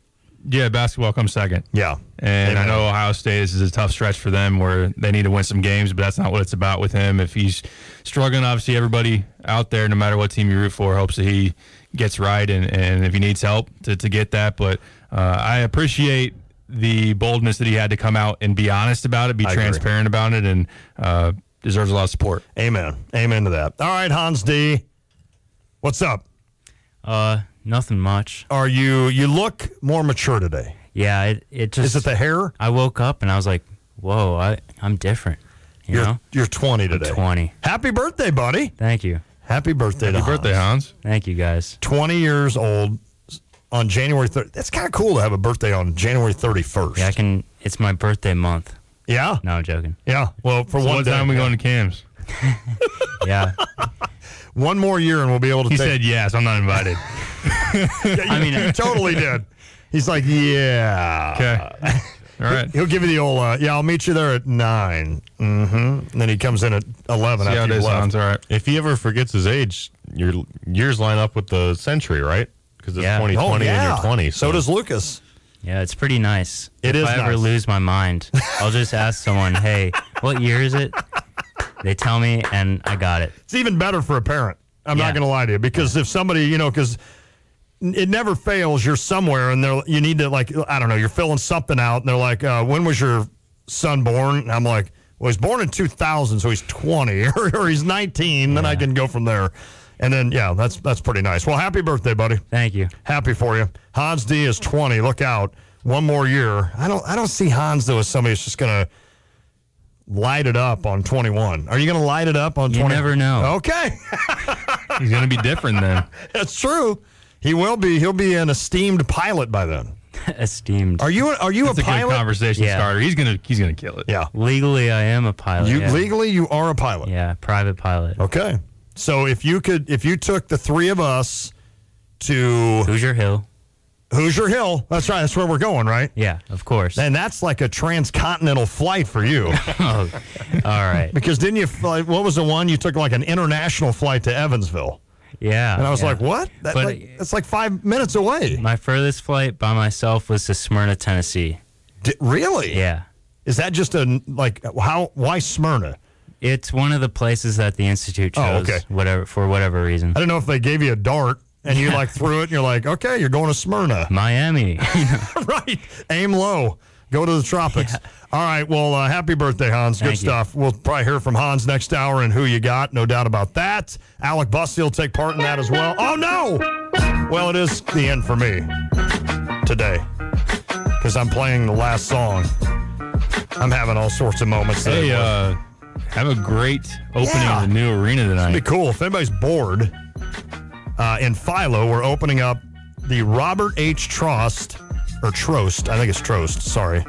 Yeah, basketball comes second. Yeah. And Amen. I know Ohio State, this is a tough stretch for them where they need to win some games, but that's not what it's about with him. If he's struggling, obviously everybody out there, no matter what team you root for, hopes that he gets right, and, and if he needs help to, to get that. But uh, I appreciate the boldness that he had to come out and be honest about it, be I transparent agree. about it, and uh, deserves a lot of support. Amen. Amen to that. All right, Hans D. What's up? Uh, nothing much. Are you, you look more mature today. Yeah, it, it just... Is it the hair? I woke up and I was like, whoa, I, I'm different. You You're, know? you're twenty today. I'm twenty. Happy birthday, buddy. Thank you. Happy birthday Happy to birthday, Hans. Thank you, guys. twenty years old on January thirtieth. That's kind of cool to have a birthday on January thirty-first. Yeah, I can... It's my birthday month. Yeah? No, I'm joking. Yeah. Well, for So one what day, time we yeah. going to Cam's? Yeah. One more year and we'll be able to He take... said yes. I'm not invited. I mean, he totally did. He's like, yeah. Okay. All right. He'll give you the old, uh, yeah, I'll meet you there at nine. Mm-hmm. And then he comes in at eleven See how after it you is, left. Hans. All right. If he ever forgets his age, your years line up with the century, right? Because it's Yeah. twenty twenty oh, yeah. and you're twenty. So does Lucas. Yeah, it's pretty nice. It if is I ever nice. lose my mind, I'll just ask someone, hey, what year is it? They tell me, and I got it. It's even better for a parent. I'm Yeah. not going to lie to you, because if somebody, you know, because it never fails, you're somewhere and they're, you need to, like, I don't know, you're filling something out and they're like, uh, when was your son born? And I'm like, well, he's born in two thousand, so he's twenty, or, or he's nineteen, then I can go from there. And then, yeah, that's that's pretty nice. Well, happy birthday, buddy. Thank you. Happy for you. Hans D is twenty. Look out. One more year. I don't I don't see Hans, though, as somebody who's just going to light it up on twenty-one. Are you going to light it up on You twenty? never know. Okay. He's going to be different then. That's true. He will be. He'll be an esteemed pilot by then. Esteemed. Are you? Are you That's a a good pilot? conversation Yeah. starter. He's gonna he's gonna kill it. Yeah. Legally, I am a pilot. You yeah. legally you are a pilot. Yeah, private pilot. Okay. So if you could, if you took the three of us to Hoosier Hill. Hoosier Hill, that's right. That's where we're going, right? Yeah, of course. And that's like a transcontinental flight for you. Oh, all right. Because didn't you? Fly, what was the one you took? Like an international flight to Evansville. Yeah. And I was yeah. like, what? That, But- like, that's like five minutes away. My furthest flight by myself was to Smyrna, Tennessee. D- really? Yeah. Is that just a like how? Why Smyrna? It's one of the places that the institute Oh, chose. okay. Whatever for whatever reason. I don't know if they gave you a dart and you like threw it and you're like, okay, you're going to Smyrna. Miami. Right. Aim low. Go to the tropics. All right. Well, uh, happy birthday, Hans. Good Thank you. stuff. We'll probably hear from Hans next hour and who you got. No doubt about that. Alec Bussey will take part in that as well. Oh, no. Well, it is the end for me today because I'm playing the last song. I'm having all sorts of moments. Hey, that uh, have a great opening Yeah. of the new arena It'd tonight. be cool. If anybody's bored, uh, in Philo, we're opening up the Robert H. Trost, or Trost, I think it's Trost, sorry,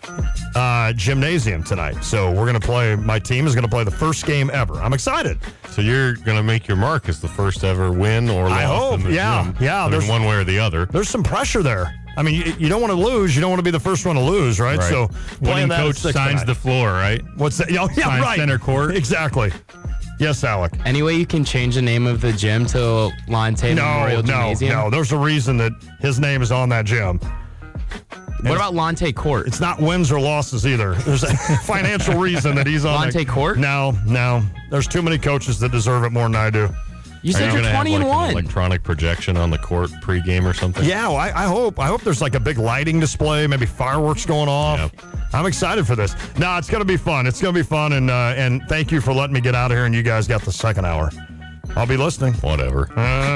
uh, gymnasium tonight. So we're going to play, my team is going to play the first game ever. I'm excited. So you're going to make your mark as the first ever win or loss I hope, in the yeah, gym. yeah, I mean, there's- one way or the other. There's some pressure there. I mean, you, you don't want to lose. You don't want to be the first one to lose, right? Right. So Winning playing that at coach six signs tonight. the floor, right? What's that? Oh, yeah, Signs right. center court. Exactly. Yes, Alec. Any way you can change the name of the gym to Lonte No, Memorial no, Gymnasium? no. There's a reason that his name is on that gym. What about Lonte Court? It's not wins or losses either. There's a financial reason that he's on Lonte that- Court? No, no. There's too many coaches that deserve it more than I do. You Are said you you're gonna have twenty like and an one. electronic projection on the court pregame or something? Yeah, well, I, I hope. I hope there's like a big lighting display, maybe fireworks going off. Yep. I'm excited for this. No, it's going to be fun. It's going to be fun, and uh, and thank you for letting me get out of here. And you guys got the second hour. I'll be listening. Whatever.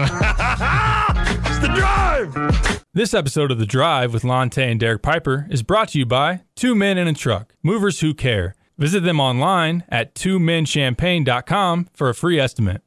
Uh, it's the drive. This episode of The Drive with Lonte and Derek Piper is brought to you by Two Men in a Truck, movers who care. Visit them online at two men champagne dot com for a free estimate.